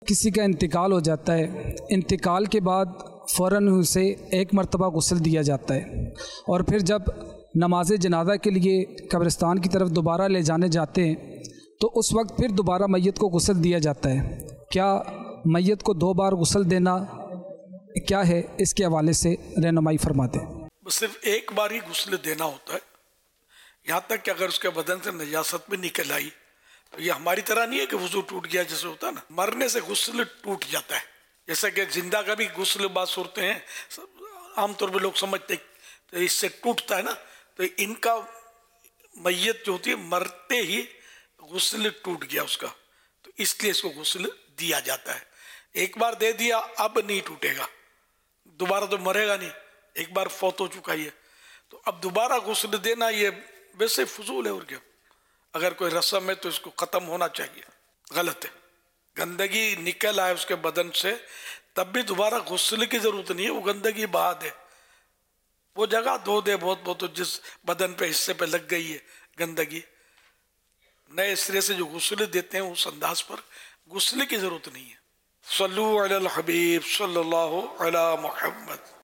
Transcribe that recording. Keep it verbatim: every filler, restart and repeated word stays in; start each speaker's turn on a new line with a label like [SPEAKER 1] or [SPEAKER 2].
[SPEAKER 1] کسی کا انتقال ہو جاتا ہے، انتقال کے بعد فوراً اسے ایک مرتبہ غسل دیا جاتا ہے، اور پھر جب نماز جنازہ کے لیے قبرستان کی طرف دوبارہ لے جانے جاتے ہیں تو اس وقت پھر دوبارہ میت کو غسل دیا جاتا ہے۔ کیا میت کو دو بار غسل دینا کیا ہے، اس کے حوالے سے رہنمائی فرماتے ہیں۔
[SPEAKER 2] صرف ایک بار ہی غسل دینا ہوتا ہے، یہاں تک کہ اگر اس کے بدن سے نجاست بھی نکل آئی تو یہ ہماری طرح نہیں ہے کہ وضو ٹوٹ گیا جیسے ہوتا ہے نا، مرنے سے غسل ٹوٹ جاتا ہے۔ جیسا کہ زندہ کا بھی غسل بعض صورتیں ہیں عام طور پہ لوگ سمجھتے تو اس سے ٹوٹتا ہے نا، تو ان کا میت جو ہوتی ہے مرتے ہی غسل ٹوٹ گیا اس کا، تو اس لیے اس کو غسل دیا جاتا ہے۔ ایک بار دے دیا اب نہیں ٹوٹے گا، دوبارہ تو مرے گا نہیں، ایک بار فوت ہو چکا ہے تو اب دوبارہ غسل دینا یہ ویسے فضول ہے، اور کیا؟ اگر کوئی رسم ہے تو اس کو ختم ہونا چاہیے، غلط ہے۔ گندگی نکل آئے اس کے بدن سے تب بھی دوبارہ غسل کی ضرورت نہیں ہے، وہ گندگی بہا دے، وہ جگہ دھو دے بہت بہت جس بدن پہ حصے پہ لگ گئی ہے گندگی، نئے سرے سے جو غسل دیتے ہیں اس انداز پر غسل کی ضرورت نہیں ہے۔ صلو علی الحبیب صلی اللہ علی محمد۔